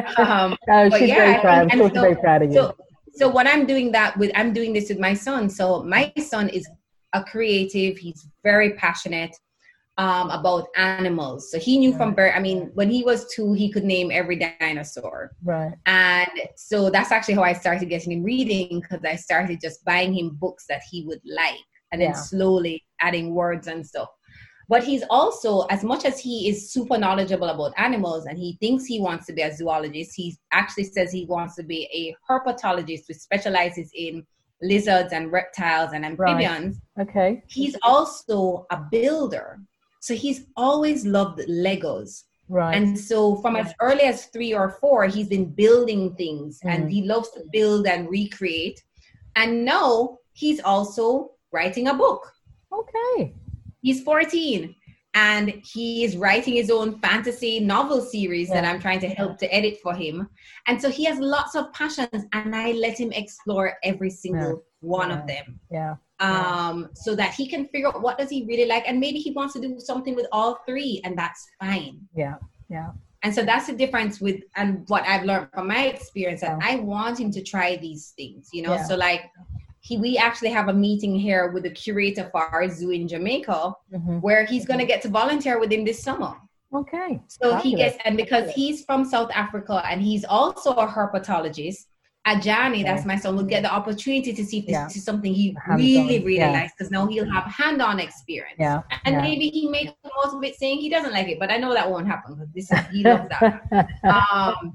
Um, no, but she's yeah, very I proud. think- I'm and so, very proud of you. So, so what I'm doing that with, I'm doing this with my son. So my son is a creative. He's very passionate um, about animals. So he knew from birth, I mean, when he was two, he could name every dinosaur. Right. And so that's actually how I started getting him reading, because I started just buying him books that he would like and then Yeah. slowly adding words and stuff. But he's also, as much as he is super knowledgeable about animals and he thinks he wants to be a zoologist, he actually says he wants to be a herpetologist, which specializes in lizards and reptiles and amphibians. Okay. He's also a builder. So he's always loved Legos. Right. And so from as early as three or four, he's been building things Mm. and he loves to build and recreate. And now he's also writing a book. Okay. He's fourteen and he is writing his own fantasy novel series Yeah. that I'm trying to help to edit for him. And so he has lots of passions and I let him explore every single one Yeah. of them. Yeah. Um, so that he can figure out what does he really like, and maybe he wants to do something with all three, and that's fine. Yeah. Yeah. And so that's the difference with, and what I've learned from my experience, that Yeah. I want him to try these things, you know. Yeah. So like he, we actually have a meeting here with the curator for our zoo in Jamaica, Mhm. where he's going to get to volunteer with him this summer. Okay. So he Fabulous. gets, and because he's from South Africa and he's also a herpetologist, Ajani, that's my son, will get the opportunity to see if this Yeah. is something he Hands-on, really, really yeah. likes, because now he'll have hand-on experience. Yeah. And yeah. maybe he may come out of it saying he doesn't like it, but I know that won't happen because this is, he loves that. um,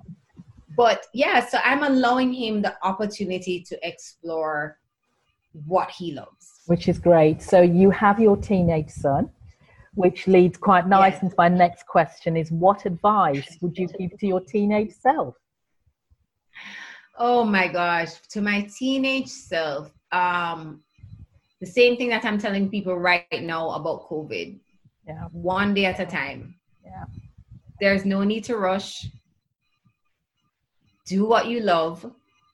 but yeah, so I'm allowing him the opportunity to explore what he loves. Which is great. So you have your teenage son, which leads quite nice Yes. into my next question is, what advice would you give to your teenage self? Oh my gosh, to my teenage self, um, the same thing that I'm telling people right now about COVID. Yeah. One day at a time. Yeah. There's no need to rush. Do what you love.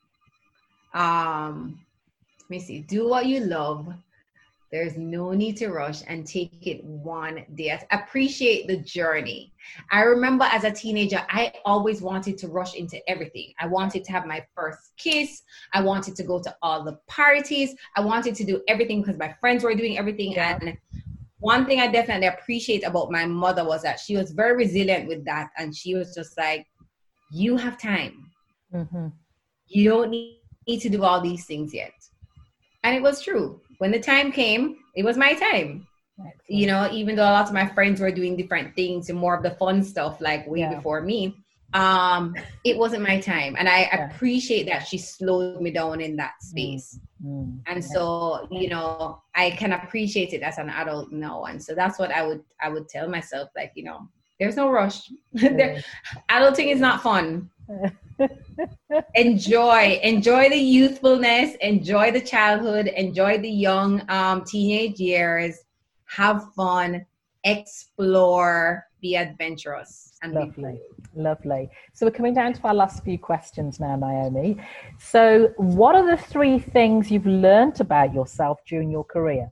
Um, let me see. Do what you love. There's no need to rush, and take it one day. Appreciate the journey. I remember as a teenager, I always wanted to rush into everything. I wanted to have my first kiss. I wanted to go to all the parties. I wanted to do everything because my friends were doing everything. Yeah. And one thing I definitely appreciate about my mother was that she was very resilient with that. And she was just like, you have time. Mm-hmm. You don't need to do all these things yet. And it was true. When the time came, it was my time. Excellent. You know, even though a lot of my friends were doing different things and more of the fun stuff, like way Yeah. before me, um, it wasn't my time. And I Yeah. appreciate that she slowed me down in that space. Mm. And so, you know, I can appreciate it as an adult now. And so that's what I would, I would tell myself, like, you know, there's no rush. There- Adulting is not fun. enjoy enjoy the youthfulness, enjoy the childhood, enjoy the young um teenage years, have fun, explore, be adventurous and be Lovely, lovely. So we're coming down to our last few questions now, Naomi. So what are the three things you've learned about yourself during your career?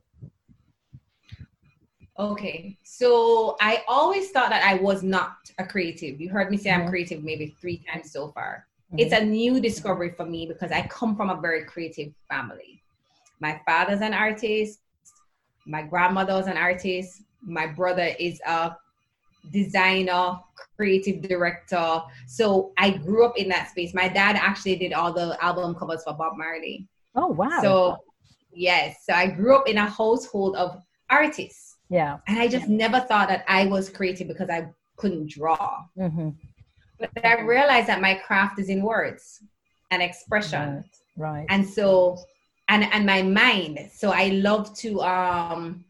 Okay, so I always thought that I was not a creative. You heard me say mm-hmm. I'm creative maybe three times so far. Mm-hmm. It's a new discovery for me because I come from a very creative family. My father's an artist. My grandmother was an artist. My brother is a designer, creative director. So I grew up in that space. My dad actually did all the album covers for Bob Marley. Oh, wow. So, yes. So I grew up in a household of artists. Yeah. And I just never thought that I was creative because I couldn't draw. Mm-hmm. But I realized that my craft is in words and expression. Right. right. And so, and, and my mind. So I love to, um,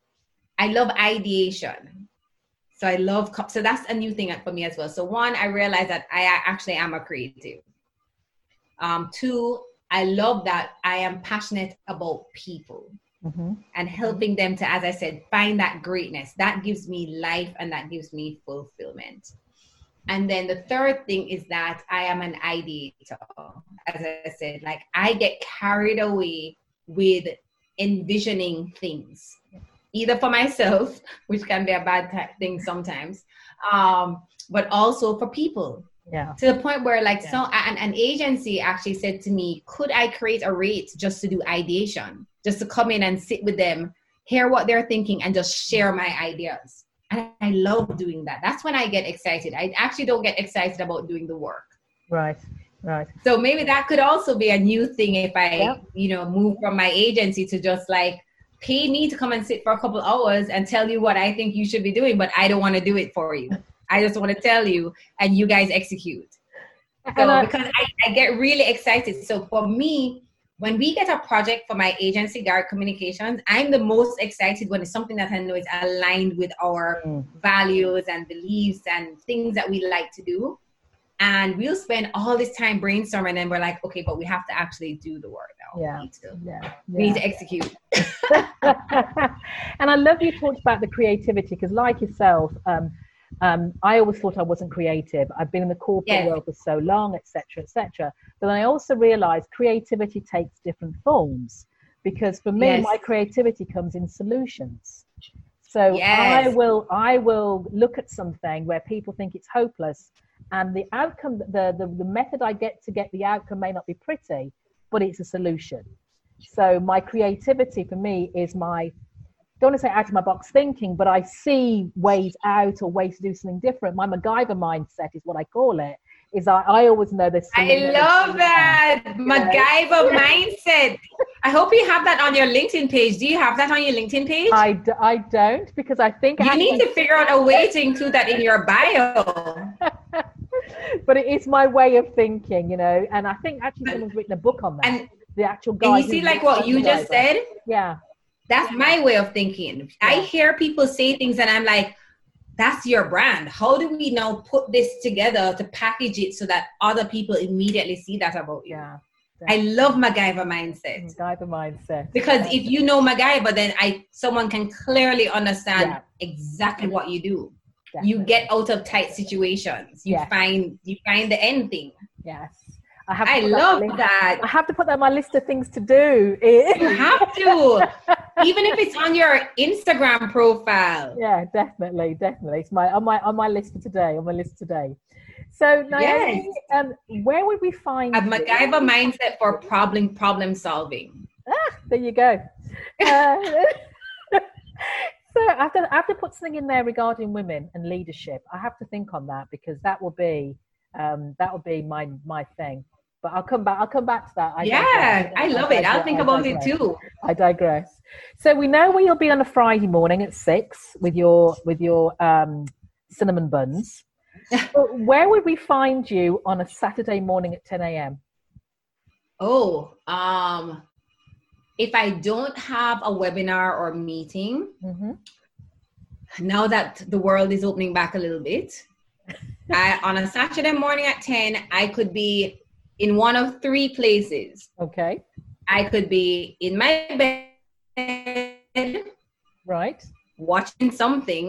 I love ideation. So I love, so that's a new thing for me as well. So one, I realized that I actually am a creative. Um, two, I love that I am passionate about people. Mm-hmm. And helping them to, as I said, find that greatness. That gives me life and that gives me fulfillment. And then the third thing is that I am an ideator. As I said, like I get carried away with envisioning things, either for myself, which can be a bad thing sometimes, um, but also for people. Yeah. To the point where like yeah. so an, an agency actually said to me, could I create a rate just to do ideation? Just to come in and sit with them, hear what they're thinking, and just share my ideas. And I love doing that. That's when I get excited. I actually don't get excited about doing the work. Right, right. So maybe that could also be a new thing if I, yeah. you know, move from my agency to just like pay me to come and sit for a couple hours and tell you what I think you should be doing, but I don't want to do it for you. I just want to tell you and you guys execute. So I, because I, I get really excited. So for me, when we get a project for my agency, Garrett Communications, I'm the most excited when it's something that I know is aligned with our mm. values and beliefs and things that we like to do. And we'll spend all this time brainstorming and we're like, okay, but we have to actually do the work now. Yeah. We need to, yeah. we need to execute. And I love you talked about the creativity because like yourself, um, Um, I always thought I wasn't creative. I've been in the corporate yes. world for so long, et cetera, et cetera. But then I also realized creativity takes different forms because for me, yes. my creativity comes in solutions. So yes. I will, I will look at something where people think it's hopeless, and the outcome, the, the the method I get to get the outcome may not be pretty, but it's a solution. So my creativity for me is my, don't want to say out of my box thinking, but I see ways out or ways to do something different. My MacGyver mindset is what I call it. Is I, I always know this. I love that MacGyver mindset. I hope you have that on your LinkedIn page. Do you have that on your LinkedIn page? I, d- I don't because I think you I need to figure out a way to include that in your bio. But it is my way of thinking, you know. And I think actually someone's written a book on that. And the actual guy. And you see, like what you just said. Yeah. That's my way of thinking. Yeah. I hear people say things and I'm like, that's your brand. How do we now put this together to package it so that other people immediately see that about you? Yeah, I love MacGyver mindset. MacGyver mindset. Because yeah. if you know MacGyver, then I someone can clearly understand yeah. exactly what you do. Definitely. You get out of tight situations. You yes. find you find the end thing. Yes. I, have I love that, that. I have to put that on my list of things to do. You have to. Even if it's on your Instagram profile. Yeah, definitely, definitely. It's my on my on my list for today. On my list today. So, Naomi, yes. um, where would we find a MacGyver mindset for problem problem solving? Ah, there you go. Uh, so I have, to, I have to put something in there regarding women and leadership. I have to think on that because that will be um, that will be my my thing. But I'll come back. I'll come back to that. I yeah, I love I it. I'll think I about digress. it too. I digress. So we know where you'll be on a Friday morning at six with your with your um, cinnamon buns. But where would we find you on a Saturday morning at ten a.m.? Oh, um, if I don't have a webinar or meeting, mm-hmm. now that the world is opening back a little bit, I, on a Saturday morning at ten, I could be in one of three places. Okay. I could be in my bed. Right. Watching something.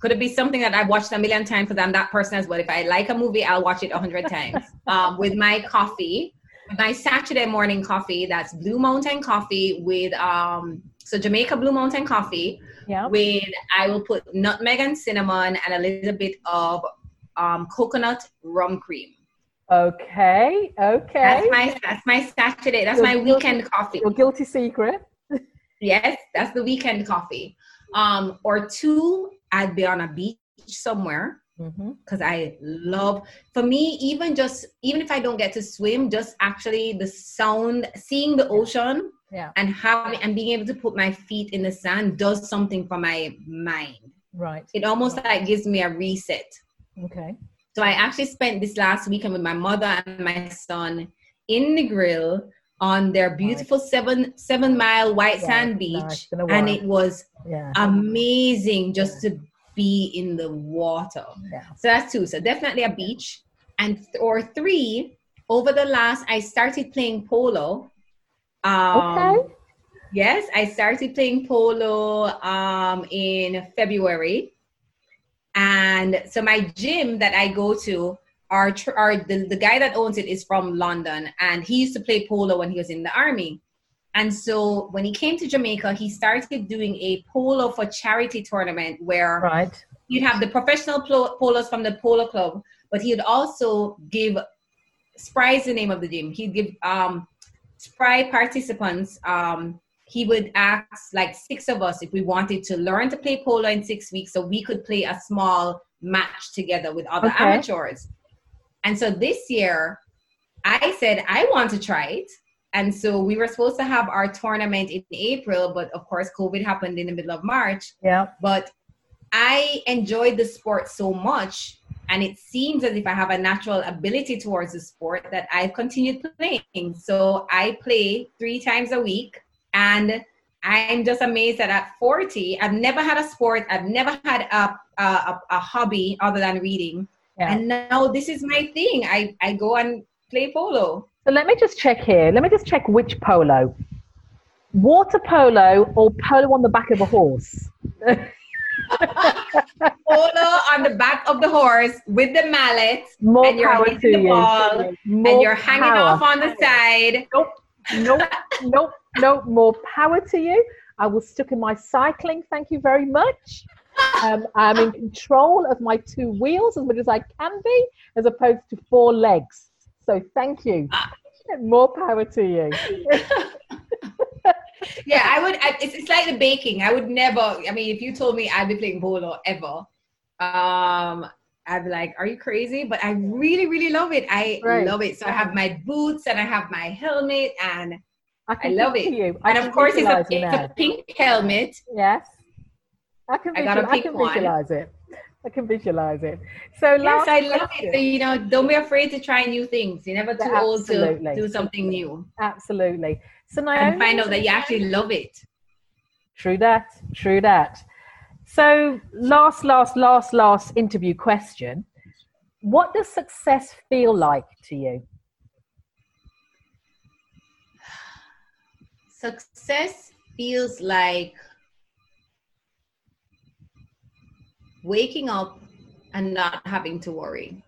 Could it be something that I've watched a million times because I'm that person as well? If I like a movie, I'll watch it a hundred times. Um, with my coffee, with my Saturday morning coffee, that's Blue Mountain coffee with, um, so Jamaica Blue Mountain coffee. Yeah. With, I will put nutmeg and cinnamon and a little bit of um, coconut rum cream. Okay, okay. That's my, that's my Saturday, that's your my guilty, weekend coffee. Your guilty secret. Yes, that's the weekend coffee. Um, or two, I'd be on a beach somewhere because mm-hmm. I love, for me, even just, even if I don't get to swim, just actually the sound, seeing the ocean yeah. and having, and being able to put my feet in the sand does something for my mind. Right. It almost right. like gives me a reset. Okay. So I actually spent this last weekend with my mother and my son in the grill on their beautiful nice. seven seven mile white yeah, sand beach, nice. And it was yeah. amazing just yeah. to be in the water. Yeah. So that's two. So definitely a beach. And th- or three, over the last, I started playing polo. Um, okay. Yes, I started playing polo um, in February. And so my gym that I go to, Our, tr- our the, the guy that owns it is from London, and he used to play polo when he was in the army. And so when he came to Jamaica, he started doing a polo for charity tournament where right. you'd have the professional polo- polos from the polo club, but he'd also give, Spry is the name of the gym, he'd give um, Spry participants, um, he would ask like six of us if we wanted to learn to play polo in six weeks so we could play a small match together with other okay. amateurs. And so this year, I said, I want to try it. And so we were supposed to have our tournament in April, but of course, COVID happened in the middle of March. Yeah. But I enjoyed the sport so much, and it seems as if I have a natural ability towards the sport that I've continued playing. So I play three times a week, and I'm just amazed that at forty, I've never had a sport, I've never had a, a, a hobby other than reading. Yeah. And now this is my thing. I, I go and play polo. So let me just check here. Let me just check which polo. Water polo or polo on the back of a horse? Polo on the back of the horse with the mallet. More and you're power hitting to the you. ball More and you're hanging power. off on the side. Nope, nope, nope, nope. More power to you. I was stuck in my cycling. Thank you very much. Um, I'm in control of my two wheels as much as I can be, as opposed to four legs. So thank you. More power to you. Yeah, I would. I, it's, it's like the baking. I would never. I mean, if you told me I'd be playing polo ever, um, I'd be like, "Are you crazy?" But I really, really love it. I right. love it. So I have my boots and I have my helmet, and I, I love it. You. I and of course, it's a, it's a pink helmet. Yes. I can, visual, I got a pink I can visualize one. it. I can visualize it. So yes, I love question. it. So, you know, don't be afraid to try new things. You're never too yeah, old to do something new. Absolutely. So Naomi, and find out that you actually love it. True that. True that. So last, last, last, last interview question. What does success feel like to you? Success feels like waking up and not having to worry.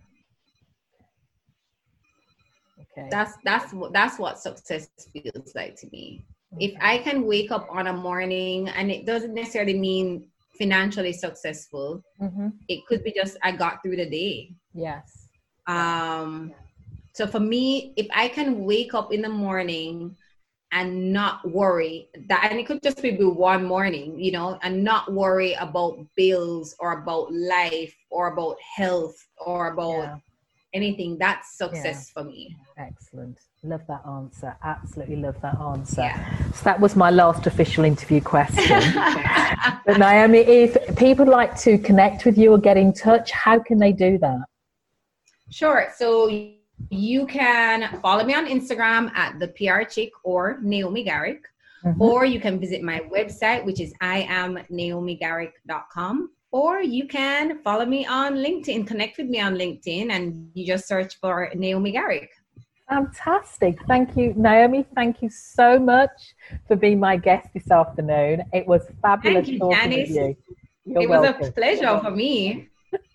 Okay. That's that's what that's what success feels like to me. Okay. If I can wake up on a morning, and it doesn't necessarily mean financially successful, mm-hmm. it could be just I got through the day. Yes. Um. So for me, if I can wake up in the morning and not worry that, and it could just be one morning, you know, and not worry about bills or about life or about health or about yeah. anything. That's success yeah. for me. Excellent. Love that answer. Absolutely love that answer. Yeah. So that was my last official interview question. But Naomi, if people like to connect with you or get in touch, how can they do that? Sure. So you can follow me on Instagram at the P R Chick or Naomi Garrick, mm-hmm. or you can visit my website, which is I am naomi garrick dot com, or you can follow me on LinkedIn, connect with me on LinkedIn, and you just search for Naomi Garrick. Fantastic. Thank you, Naomi. Thank you so much for being my guest this afternoon. It was fabulous Thank you, talking Janice. with you. You're it was welcome. a pleasure for me.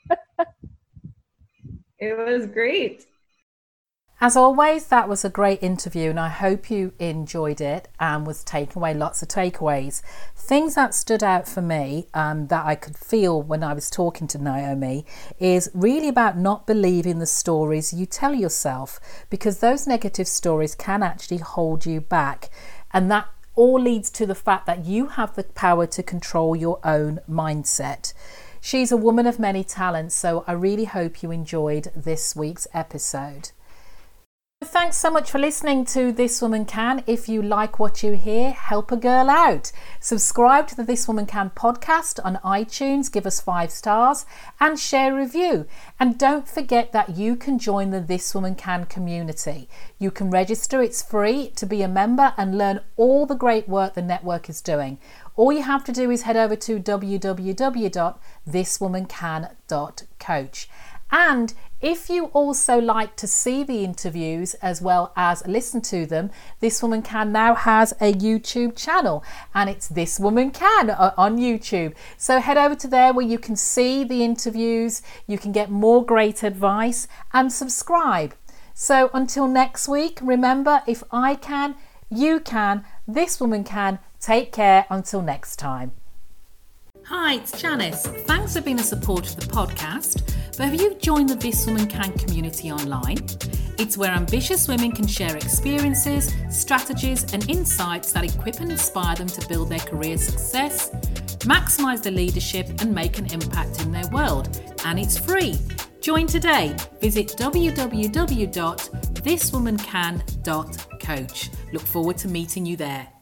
It was great. As always, that was a great interview, and I hope you enjoyed it and was taking away lots of takeaways. Things that stood out for me um, that I could feel when I was talking to Naomi is really about not believing the stories you tell yourself, because those negative stories can actually hold you back. And that all leads to the fact that you have the power to control your own mindset. She's a woman of many talents, so I really hope you enjoyed this week's episode. Thanks so much for listening to This Woman Can. If you like what you hear, help a girl out. Subscribe to the This Woman Can podcast on iTunes, give us five stars and share a review. And don't forget that you can join the This Woman Can community. You can register, it's free to be a member and learn all the great work the network is doing. All you have to do is head over to w w w dot this woman can dot coach. And if you also like to see the interviews as well as listen to them, This Woman Can now has a YouTube channel, and it's This Woman Can on YouTube. So head over to there where you can see the interviews, you can get more great advice, and subscribe. So until next week, remember, if I can, you can, This Woman Can. Take care until next time. Hi, it's Janice. Thanks for being a supporter of the podcast. But have you joined the This Woman Can community online? It's where ambitious women can share experiences, strategies, and insights that equip and inspire them to build their career success, maximise their leadership, and make an impact in their world. And it's free. Join today. Visit w w w dot this woman can dot coach. Look forward to meeting you there.